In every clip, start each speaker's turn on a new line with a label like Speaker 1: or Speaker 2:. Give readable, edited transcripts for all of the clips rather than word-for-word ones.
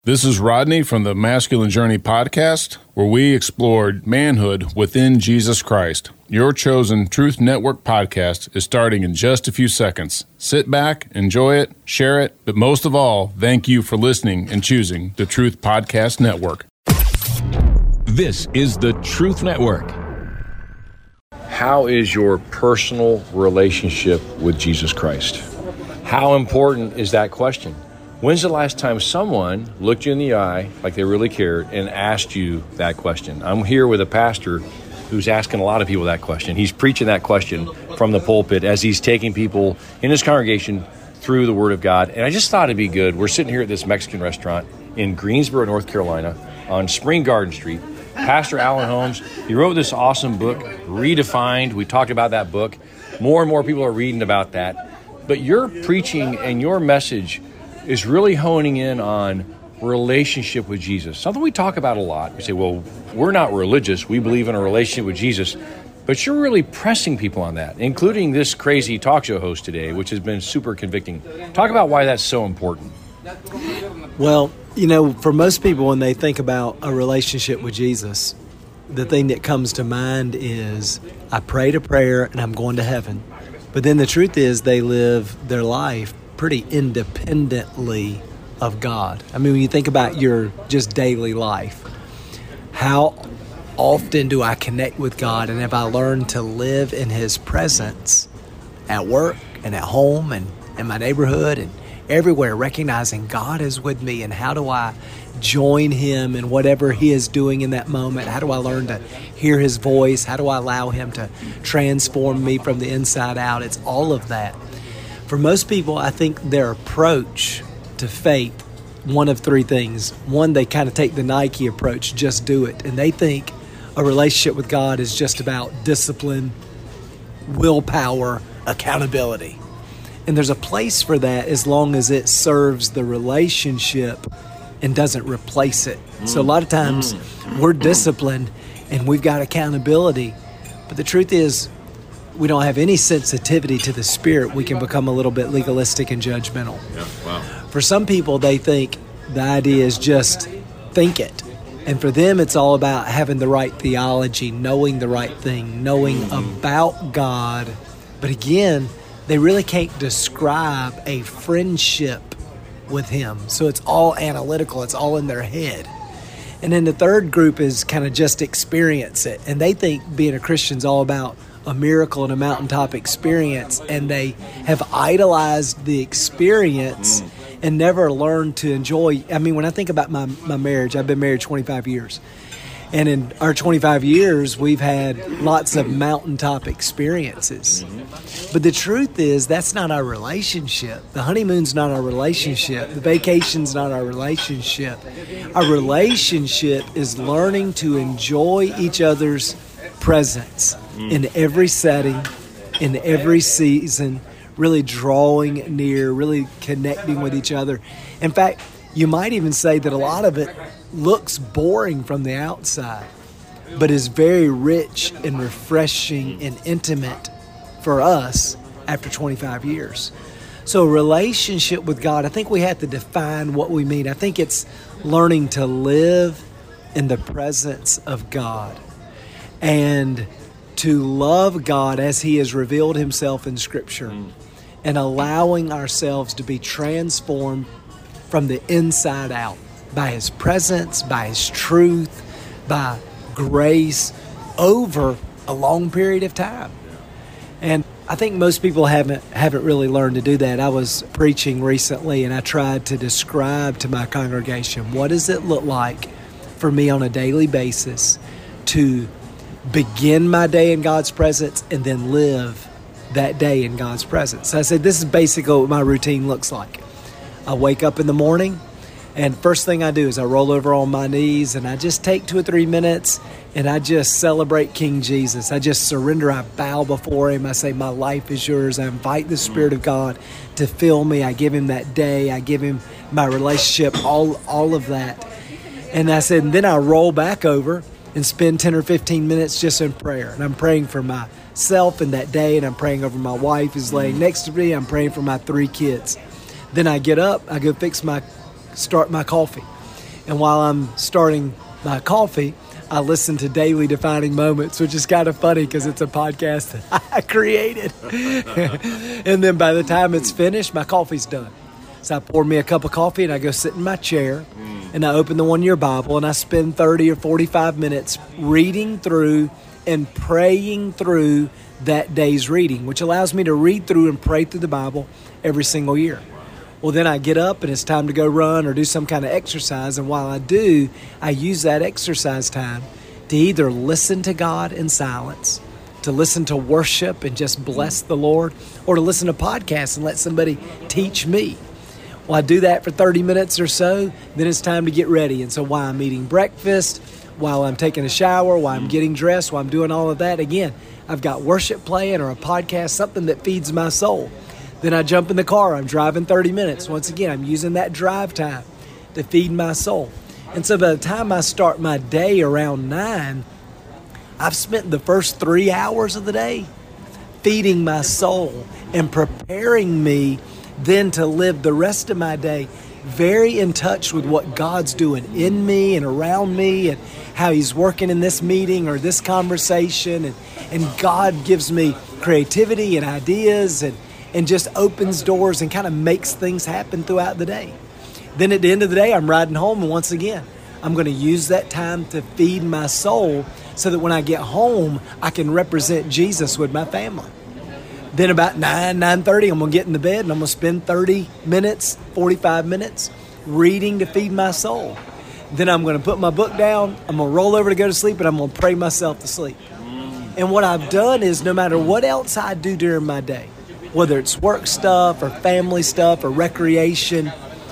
Speaker 1: This is Rodney from the Masculine Journey podcast, where we explored manhood within Jesus Christ. Your chosen Truth Network podcast is starting in just a few seconds. Sit back, enjoy it, share it, but most of all, thank you for listening and choosing the Truth Podcast Network.
Speaker 2: This is the Truth Network.
Speaker 3: How is your personal relationship with Jesus Christ? How important is that question? When's the last time someone looked you in the eye like they really cared and asked you that question? I'm here with a pastor who's asking a lot of people that question. He's preaching that question from the pulpit as he's taking people in his congregation through the Word of God. And I just thought it'd be good. We're sitting here at this Mexican restaurant in Greensboro, North Carolina on Spring Garden Street. Pastor Alan Holmes, he wrote this awesome book, Redefined. We talked about that book. More and more people are reading about that. But your preaching and your message is really honing in on relationship with Jesus. Something we talk about a lot. We say, well, we're not religious. We believe in a relationship with Jesus. But you're really pressing people on that, including this crazy talk show host today, which has been super convicting. Talk about why that's so important.
Speaker 4: Well, you know, for most people, when they think about a relationship with Jesus, the thing that comes to mind is, I prayed a prayer and I'm going to heaven. But then the truth is they live their life pretty independently of God. I mean, when you think about your just daily life, how often do I connect with God, and have I learned to live in His presence at work and at home and in my neighborhood and everywhere, recognizing God is with me, and how do I join Him in whatever He is doing in that moment? How do I learn to hear His voice? How do I allow Him to transform me from the inside out? It's all of that. For most people, I think their approach to faith, one of three things. One, they kind of take the Nike approach, just do it. And they think a relationship with God is just about discipline, willpower, accountability. And there's a place for that as long as it serves the relationship and doesn't replace it. So a lot of times we're disciplined and we've got accountability. But the truth is, we don't have any sensitivity to the Spirit. We can become a little bit legalistic and judgmental.
Speaker 3: Yeah, wow.
Speaker 4: For some people, they think the idea is just think it. And for them, it's all about having the right theology, knowing the right thing, knowing about God. But again, they really can't describe a friendship with Him. So it's all analytical. It's all in their head. And then the third group is kind of just experience it. And they think being a Christian is all about a miracle and a mountaintop experience, and they have idolized the experience and never learned to enjoy. I mean, when I think about my marriage, I've been married 25 years. And in our 25 years, we've had lots of mountaintop experiences. But the truth is, that's not our relationship. The honeymoon's not our relationship. The vacation's not our relationship. Our relationship is learning to enjoy each other's presence in every setting, in every season, really drawing near, really connecting with each other. In fact, you might even say that a lot of it looks boring from the outside, but is very rich and refreshing and intimate for us after 25 years. So a relationship with God, I think we have to define what we mean. I think it's learning to live in the presence of God and to love God as He has revealed Himself in Scripture, and allowing ourselves to be transformed from the inside out by His presence, by His truth, by grace over a long period of time. And I think most people haven't really learned to do that. I was preaching recently and I tried to describe to my congregation, what does it look like for me on a daily basis to begin my day in God's presence and then live that day in God's presence. So I said, this is basically what my routine looks like. I wake up in the morning, and first thing I do is I roll over on my knees and I just take 2 or 3 minutes and I just celebrate King Jesus. I just surrender. I bow before Him. I say, my life is yours. I invite the Spirit of God to fill me. I give Him that day. I give Him my relationship, all of that. And I said, and then I roll back over and spend 10 or 15 minutes just in prayer. And I'm praying for myself in that day, and I'm praying over my wife who's laying next to me. I'm praying for my 3 kids. Then I get up, I go start my coffee. And while I'm starting my coffee, I listen to Daily Defining Moments, which is kind of funny because it's a podcast that I created. And then by the time it's finished, my coffee's done. So I pour me a cup of coffee and I go sit in my chair and I open the 1 Year Bible and I spend 30 or 45 minutes reading through and praying through that day's reading, which allows me to read through and pray through the Bible every single year. Well, then I get up and it's time to go run or do some kind of exercise. And while I do, I use that exercise time to either listen to God in silence, to listen to worship and just bless the Lord, or to listen to podcasts and let somebody teach me. Well, I do that for 30 minutes or so, then it's time to get ready. And so while I'm eating breakfast, while I'm taking a shower, while I'm getting dressed, while I'm doing all of that, again, I've got worship playing or a podcast, something that feeds my soul. Then I jump in the car, I'm driving 30 minutes. Once again, I'm using that drive time to feed my soul. And so by the time I start my day around 9, I've spent the first 3 hours of the day feeding my soul and preparing me then to live the rest of my day very in touch with what God's doing in me and around me and how He's working in this meeting or this conversation. And God gives me creativity and ideas and just opens doors and kind of makes things happen throughout the day. Then at the end of the day, I'm riding home, and once again, I'm going to use that time to feed my soul so that when I get home, I can represent Jesus with my family. Then about 9:30, I'm going to get in the bed and I'm going to spend 30 minutes, 45 minutes reading to feed my soul. Then I'm going to put my book down, I'm going to roll over to go to sleep, and I'm going to pray myself to sleep. And what I've done is no matter what else I do during my day, whether it's work stuff or family stuff or recreation,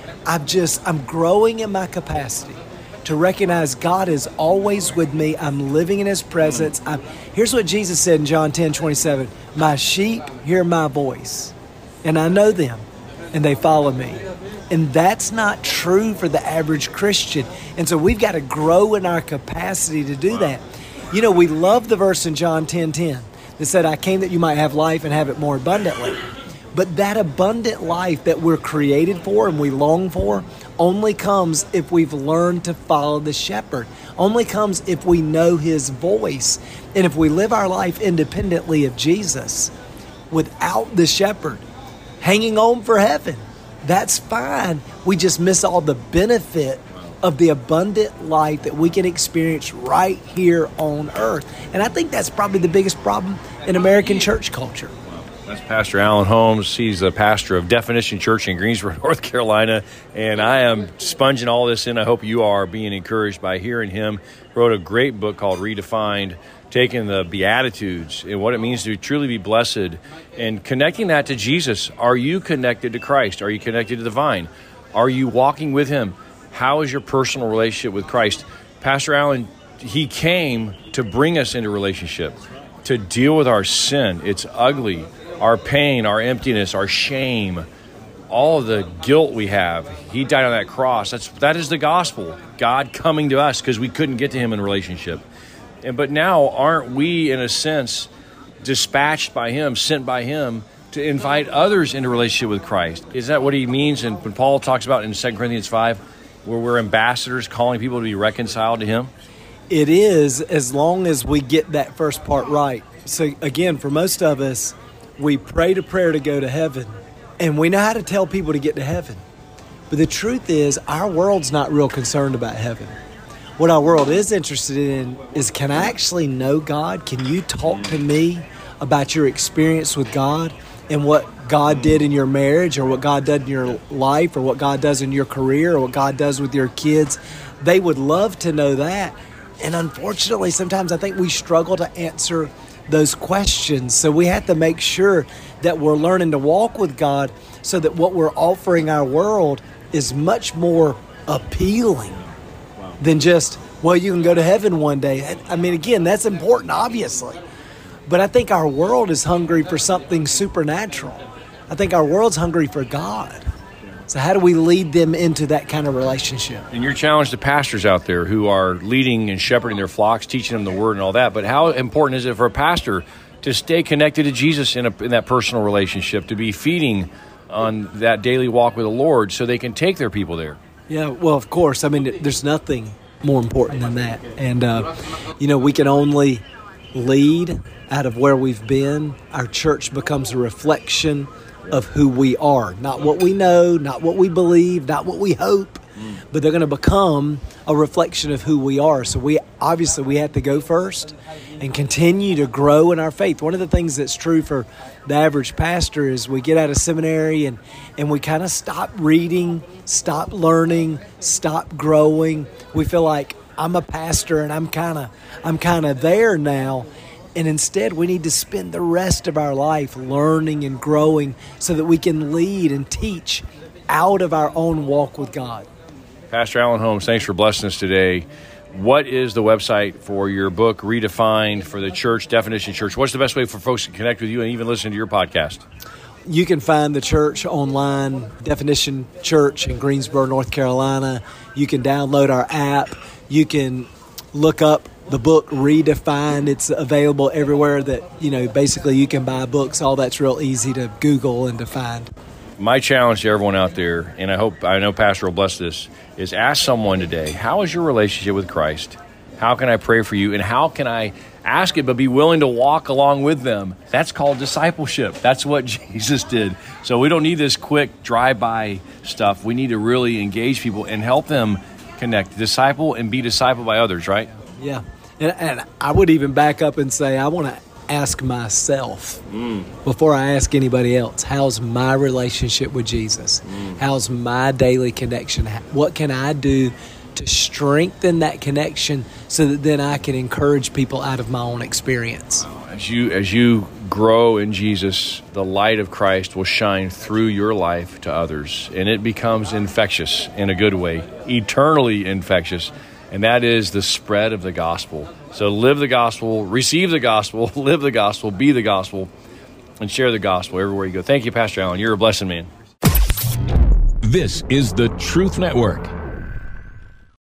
Speaker 4: I'm growing in my capacity to recognize God is always with me. I'm living in His presence. Here's what Jesus said in John 10:27. My sheep hear my voice, and I know them, and they follow me. And that's not true for the average Christian. And so we've got to grow in our capacity to do that. You know, we love the verse in John 10:10 that said, I came that you might have life and have it more abundantly. But that abundant life that we're created for and we long for only comes if we've learned to follow the shepherd. Only comes if we know His voice. And if we live our life independently of Jesus, without the shepherd, hanging on for heaven, that's fine. We just miss all the benefit of the abundant life that we can experience right here on earth. And I think that's probably the biggest problem in American church culture.
Speaker 3: That's Pastor Alan Holmes. He's the pastor of Definition Church in Greensboro, North Carolina. And I am sponging all this in. I hope you are being encouraged by hearing him. Wrote a great book called Redefined, taking the Beatitudes and what it means to truly be blessed and connecting that to Jesus. Are you connected to Christ? Are you connected to the vine? Are you walking with Him? How is your personal relationship with Christ? Pastor Alan, he came to bring us into relationship, to deal with our sin. It's ugly. Our pain, our emptiness, our shame, all of the guilt we have. He died on that cross. That is the gospel. God coming to us because we couldn't get to Him in relationship. But now, aren't we, in a sense, dispatched by Him, sent by Him to invite others into relationship with Christ? Is that what he means? And when Paul talks about in 2 Corinthians 5, where we're ambassadors calling people to be reconciled to Him?
Speaker 4: It is, as long as we get that first part right. So again, for most of us, we prayed a prayer to go to heaven, and we know how to tell people to get to heaven. But the truth is, our world's not real concerned about heaven. What our world is interested in is, can I actually know God? Can you talk to me about your experience with God and what God did in your marriage, or what God did in your life, or what God does in your career, or what God does with your kids? They would love to know that. And unfortunately, sometimes I think we struggle to answer those questions. So we have to make sure that we're learning to walk with God so that what we're offering our world is much more appealing than just, well, you can go to heaven one day. I mean, again, that's important, obviously. But I think our world is hungry for something supernatural. I think our world's hungry for God. So how do we lead them into that kind of relationship?
Speaker 3: And your challenge to pastors out there who are leading and shepherding their flocks, teaching them the word and all that, but how important is it for a pastor to stay connected to Jesus in that personal relationship, to be feeding on that daily walk with the Lord so they can take their people there?
Speaker 4: Yeah, well, of course. I mean, there's nothing more important than that. And, we can only lead out of where we've been. Our church becomes a reflection of who we are, not what we know, not what we believe, not what we hope, but they're going to become a reflection of who we are. So we have to go first and continue to grow in our faith. One of the things that's true for the average pastor is we get out of seminary and we kind of stop reading, stop learning, stop growing. We feel like I'm a pastor and I'm kind of there now. And instead, we need to spend the rest of our life learning and growing so that we can lead and teach out of our own walk with God.
Speaker 3: Pastor Alan Holmes, thanks for blessing us today. What is the website for your book, Redefined, for the church, Definition Church? What's the best way for folks to connect with you and even listen to your podcast?
Speaker 4: You can find the church online, Definition Church in Greensboro, North Carolina. You can download our app. You can look up the book Redefined. It's available everywhere that, basically you can buy books. All that's real easy to Google and to find.
Speaker 3: My challenge to everyone out there, and I know Pastor will bless this, is ask someone today, how is your relationship with Christ? How can I pray for you? And how can I ask it but be willing to walk along with them? That's called discipleship. That's what Jesus did. So we don't need this quick drive-by stuff. We need to really engage people and help them connect, disciple, and be discipled by others, right?
Speaker 4: Yeah. And I would even back up and say, I want to ask myself before I ask anybody else, how's my relationship with Jesus? How's my daily connection? What can I do to strengthen that connection so that then I can encourage people out of my own experience?
Speaker 3: As you grow in Jesus, the light of Christ will shine through your life to others, and it becomes infectious in a good way, eternally infectious. And that is the spread of the gospel. So live the gospel, receive the gospel, live the gospel, be the gospel, and share the gospel everywhere you go. Thank you, Pastor Allen. You're a blessed man.
Speaker 2: This is the Truth Network.